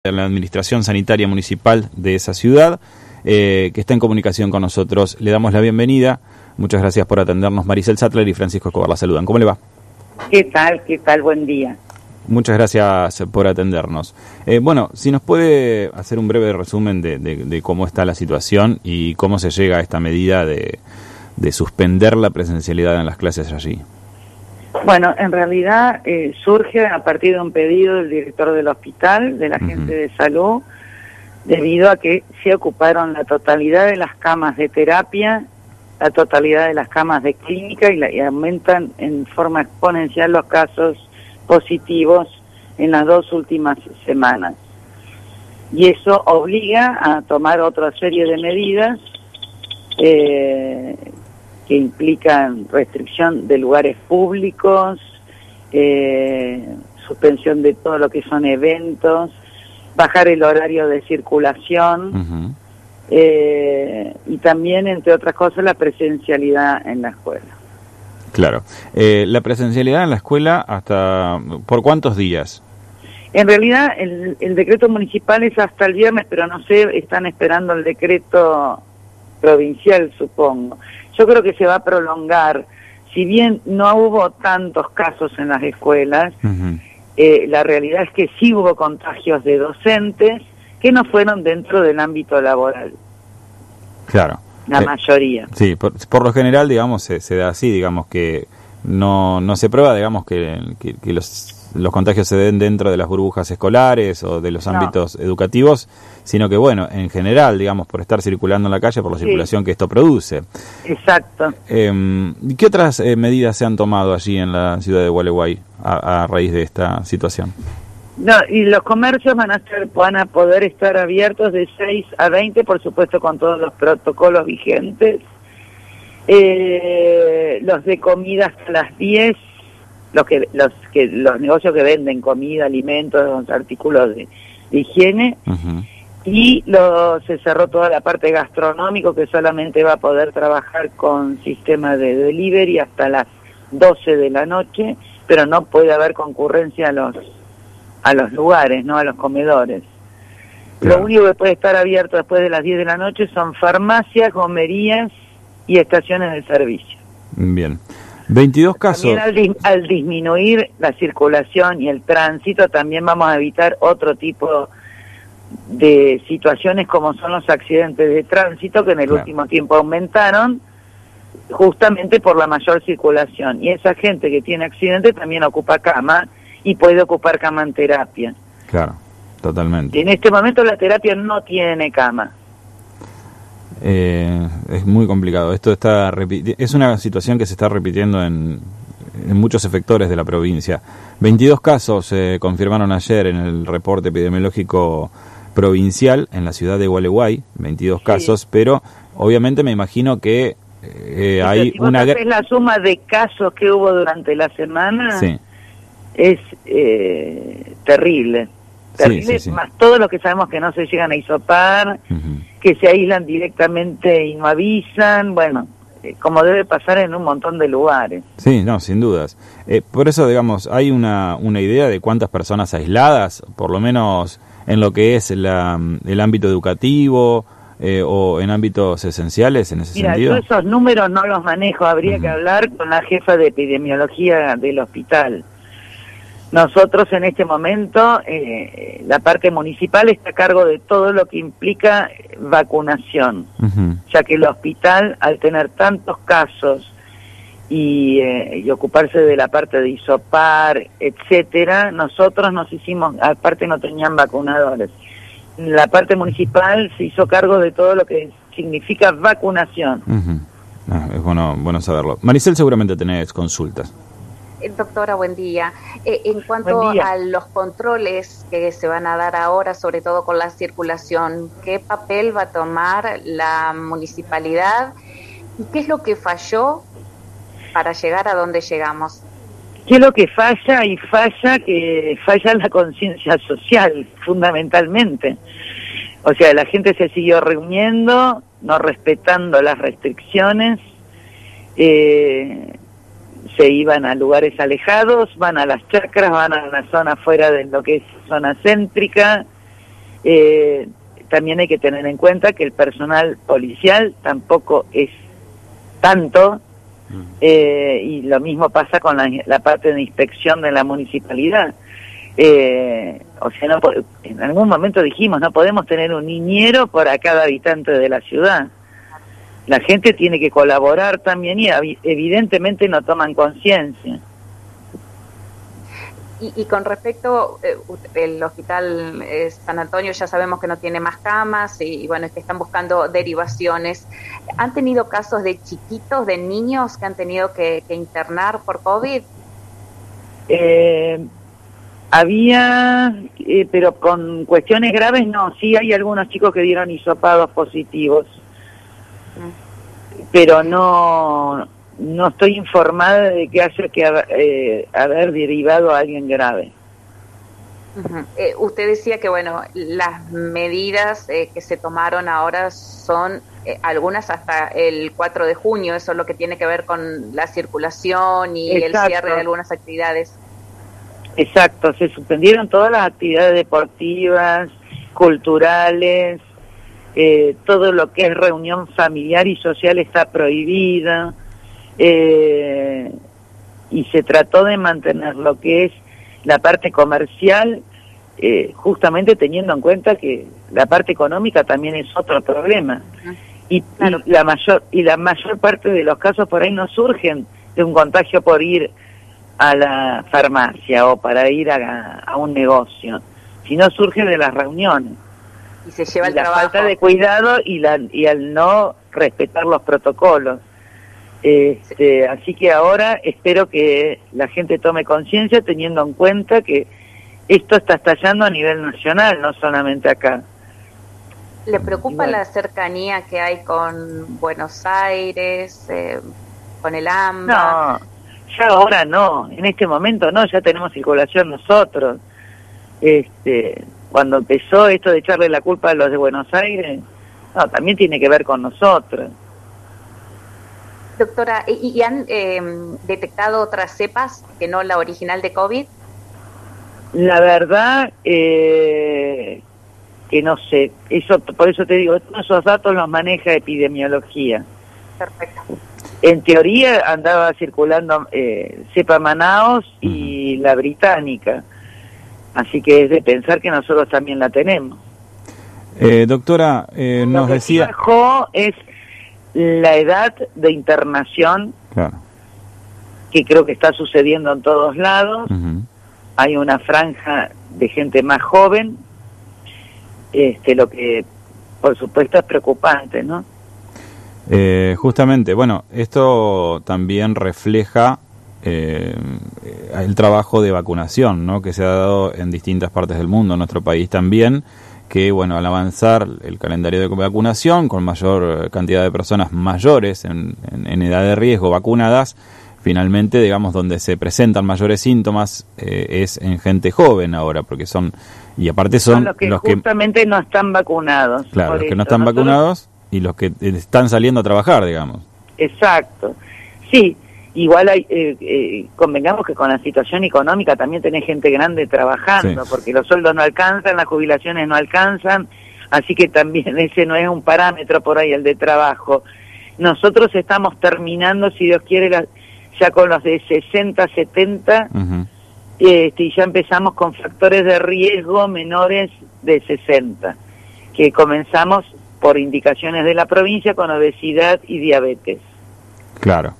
de la Administración Sanitaria Municipal de esa ciudad, que está en comunicación con nosotros. Le damos la bienvenida. Muchas gracias por atendernos. Maricel Sattler y Francisco Escobar la saludan. ¿Cómo le va? ¿Qué tal? ¿Qué tal? Buen día. Muchas gracias por atendernos. Bueno, si nos puede hacer un breve resumen de cómo está la situación y cómo se llega a esta medida de suspender la presencialidad en las clases allí. Bueno, en realidad surge a partir de un pedido del director del hospital, de la gente de salud, debido a que se ocuparon la totalidad de las camas de terapia, la totalidad de las camas de clínica y aumentan en forma exponencial los casos positivos en las 2 últimas semanas. Y eso obliga a tomar otra serie de medidas que implican restricción de lugares públicos, suspensión de todo lo que son eventos, bajar el horario de circulación, y también, entre otras cosas, la presencialidad en la escuela. Claro. La presencialidad en la escuela, ¿hasta por cuántos días? En realidad, el decreto municipal es hasta el viernes, pero no sé, están esperando el decreto provincial, supongo. Yo creo que se va a prolongar. Si bien no hubo tantos casos en las escuelas, la realidad es que sí hubo contagios de docentes que no fueron dentro del ámbito laboral. Claro. La mayoría. Sí, por lo general, digamos, se da así, digamos que no se prueba, digamos, que los contagios se den dentro de las burbujas escolares o de los ámbitos educativos, sino que, bueno, en general, digamos, por estar circulando en la calle, por la circulación que esto produce. Exacto. ¿Qué otras medidas se han tomado allí en la ciudad de Gualeguay a raíz de esta situación? No, y los comercios van a poder estar abiertos de 6 a 20, por supuesto con todos los protocolos vigentes. Los de comida hasta las 10, los negocios que venden comida, alimentos, artículos de higiene, y se cerró toda la parte gastronómico, que solamente va a poder trabajar con sistema de delivery hasta las 12 de la noche, pero no puede haber concurrencia a los lugares, no a los comedores. Claro. Lo único que puede estar abierto después de las 10 de la noche son farmacias, comerías y estaciones de servicio. Bien. 22 casos. También al disminuir la circulación y el tránsito, también vamos a evitar otro tipo de situaciones como son los accidentes de tránsito, que en el último tiempo aumentaron justamente por la mayor circulación. Y esa gente que tiene accidentes también ocupa cama y puede ocupar cama en terapia. Claro, totalmente. En este momento la terapia no tiene cama. Es muy complicado. Esto es una situación que se está repitiendo en muchos efectores de la provincia. 22 casos se confirmaron ayer en el reporte epidemiológico provincial en la ciudad de Gualeguay, 22 casos, pero obviamente me imagino que hay una... Es la suma de casos que hubo durante la semana, es terrible. Sí. Más todo lo que sabemos que no se llegan a hisopar, que se aíslan directamente y no avisan, bueno, como debe pasar en un montón de lugares. Sí, no, sin dudas. Por eso, digamos, hay una idea de cuántas personas aisladas, por lo menos en lo que es el ámbito educativo o en ámbitos esenciales, en ese sentido. Yo esos números no los manejo, habría que hablar con la jefa de epidemiología del hospital. Nosotros en este momento, la parte municipal está a cargo de todo lo que implica vacunación, ya que el hospital, al tener tantos casos y ocuparse de la parte de hisopar, etcétera, nosotros nos hicimos, aparte no tenían vacunadores. La parte municipal se hizo cargo de todo lo que significa vacunación. Es bueno saberlo. Maricel, seguramente tenés consultas. Doctora, buen día. En cuanto a los controles que se van a dar ahora, sobre todo con la circulación, ¿qué papel va a tomar la municipalidad y qué es lo que falló para llegar a donde llegamos? ¿Qué es lo que falla? Y que falla la conciencia social, fundamentalmente. O sea, la gente se siguió reuniendo, no respetando las restricciones, se iban a lugares alejados, van a las chacras, van a la zona fuera de lo que es zona céntrica, También hay que tener en cuenta que el personal policial tampoco es tanto, y lo mismo pasa con la parte de inspección de la municipalidad. O sea, en algún momento dijimos, no podemos tener un niñero para cada habitante de la ciudad. La gente tiene que colaborar también y evidentemente no toman conciencia. Y con respecto, el hospital San Antonio ya sabemos que no tiene más camas y bueno, es que están buscando derivaciones. ¿Han tenido casos de chiquitos, de niños que han tenido que internar por COVID? Había, pero con cuestiones graves no. Sí hay algunos chicos que dieron hisopados positivos, pero no estoy informada de que haya que haber derivado a alguien grave. Usted decía que bueno, las medidas que se tomaron ahora son algunas hasta el 4 de junio, eso es lo que tiene que ver con la circulación y el cierre de algunas actividades. Exacto, se suspendieron todas las actividades deportivas, culturales, todo lo que es reunión familiar y social está prohibida, y se trató de mantener lo que es la parte comercial, justamente teniendo en cuenta que la parte económica también es otro problema. Y la mayor parte de los casos por ahí no surgen de un contagio por ir a la farmacia o para ir a un negocio, sino surge de las reuniones. Y se lleva el la trabajo. Falta de cuidado y al no respetar los protocolos. Así que ahora espero que la gente tome conciencia, teniendo en cuenta que esto está estallando a nivel nacional, no solamente acá. ¿Le preocupa la cercanía que hay con Buenos Aires, con el AMBA? No, ya ahora no, en este momento no, ya tenemos circulación nosotros. Cuando empezó esto de echarle la culpa a los de Buenos Aires, no, también tiene que ver con nosotros. Doctora, ¿y han detectado otras cepas que no la original de COVID? La verdad que no sé, por eso te digo, esos datos los maneja epidemiología. Perfecto. En teoría andaba circulando cepa Manaos y la británica, así que es de pensar que nosotros también la tenemos. Doctora, nos decía... Lo que bajó es la edad de internación, claro, que creo que está sucediendo en todos lados. Hay una franja de gente más joven, lo que por supuesto es preocupante, ¿no? Justamente, bueno, esto también refleja el trabajo de vacunación, ¿no?, que se ha dado en distintas partes del mundo, en nuestro país también, que bueno, al avanzar el calendario de vacunación con mayor cantidad de personas mayores en edad de riesgo vacunadas, finalmente, digamos, donde se presentan mayores síntomas es en gente joven ahora, porque son, y aparte son los que justamente no están vacunados. Claro, los que no están vacunados y los que están saliendo a trabajar, digamos. Exacto. Sí, igual convengamos que con la situación económica también tenés gente grande trabajando, porque los sueldos no alcanzan, las jubilaciones no alcanzan, así que también ese no es un parámetro por ahí el de trabajo. Nosotros estamos terminando, si Dios quiere, ya con los de 60, 70, y ya empezamos con factores de riesgo menores de 60, que comenzamos por indicaciones de la provincia con obesidad y diabetes. Claro.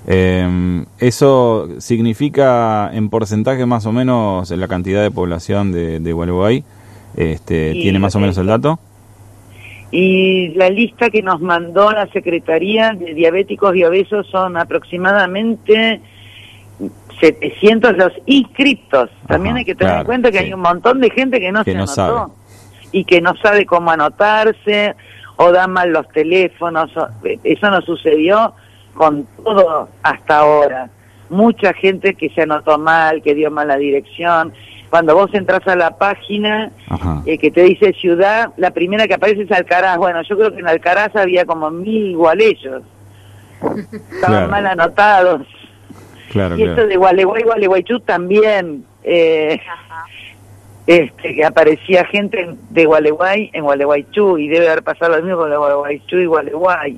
¿Eso significa en porcentaje más o menos la cantidad de población de Gualeguay? ¿Tiene más o menos el dato? Y la lista que nos mandó la Secretaría de Diabéticos y Obesos son aproximadamente 700 los inscriptos. También hay que tener en cuenta que hay un montón de gente que no se anotó sabe. Y que no sabe cómo anotarse o dan mal los teléfonos. Eso no sucedió con todo hasta ahora. Mucha gente que se anotó mal, que dio mal la dirección. Cuando vos entras a la página que te dice ciudad, la primera que aparece es Alcaraz. Bueno, yo creo que en Alcaraz había como 1000 gualeyos. Estaban mal anotados. Claro, y esto de Gualeguay, Gualeguaychú también. que aparecía gente de Gualeguay en Gualeguaychú, y debe haber pasado lo mismo con Gualeguaychú y Gualeguay.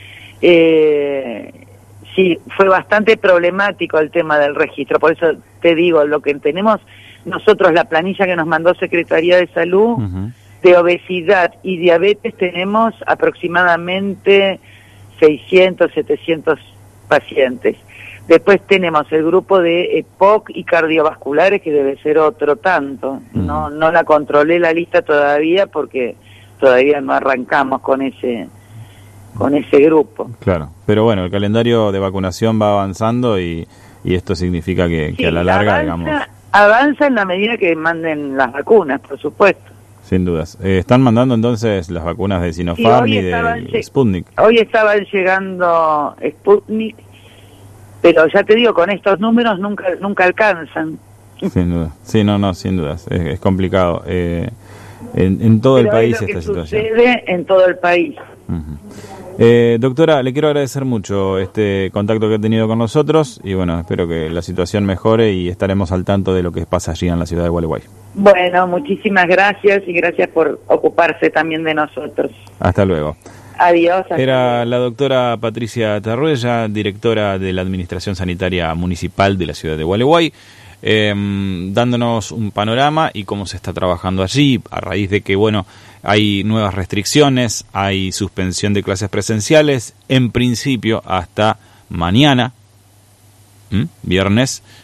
Sí, fue bastante problemático el tema del registro, por eso te digo, lo que tenemos nosotros, la planilla que nos mandó Secretaría de Salud, de obesidad y diabetes, tenemos aproximadamente 600, 700 pacientes. Después tenemos el grupo de EPOC y cardiovasculares, que debe ser otro tanto. No la controlé la lista todavía porque todavía no arrancamos con ese grupo. Claro, pero bueno, el calendario de vacunación va avanzando y esto significa que a la larga, avanza en la medida que manden las vacunas, por supuesto. Sin dudas. ¿Están mandando entonces las vacunas de Sinopharm y de Sputnik? Hoy estaban llegando Sputnik, pero ya te digo, con estos números nunca alcanzan. Sin duda. Sí, no, sin dudas. Es complicado. En todo el país esta situación. Sucede en todo el país. Doctora, le quiero agradecer mucho este contacto que ha tenido con nosotros y bueno, espero que la situación mejore y estaremos al tanto de lo que pasa allí en la ciudad de Gualeguay. Bueno, muchísimas gracias y gracias por ocuparse también de nosotros. Hasta luego. Adiós. Era la doctora Patricia Tarruella, directora de la Administración Sanitaria Municipal de la ciudad de Gualeguay, dándonos un panorama y cómo se está trabajando allí, a raíz de que, bueno, hay nuevas restricciones, hay suspensión de clases presenciales, en principio hasta mañana, viernes,